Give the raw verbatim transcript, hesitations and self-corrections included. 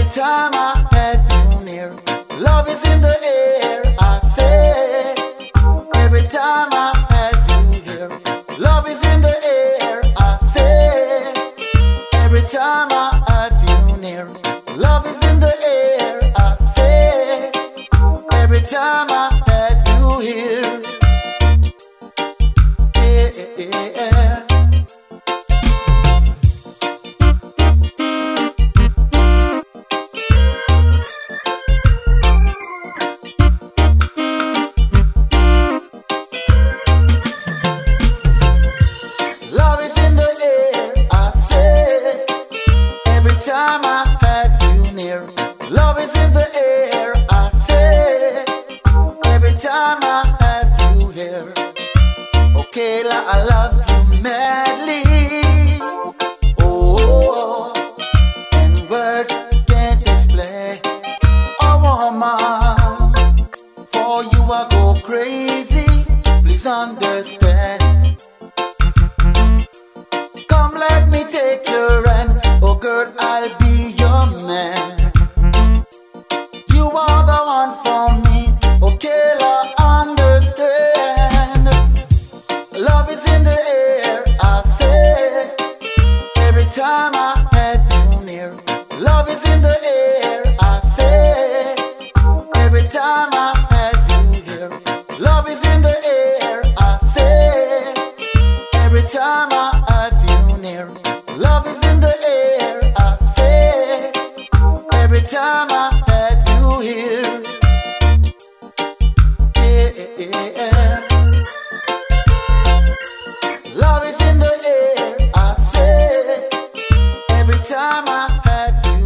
time I have you near, love is in the air, I say. Every time I have you here, love is in the air, I say. Every time I have you near, love is in the air, I say. Every time I have you here, yeah. Every time I have you near, love is in the air, I say. Every time I have you here, okay, I love you madly. Oh, and words can't explain. Oh, woman, for you I go crazy, please understand. Come, let me take your hand. Oh girl, I'll be your man. You are the one for me. Okay, I understand. Love is in the air, I say. Every time I have you near, love is in the air, I say. Every time I have you here, love is in the air, I say. Every time I have you near, love is in the air, I say. Every time I have you here, yeah. Love is in the air, I say. Every time I have you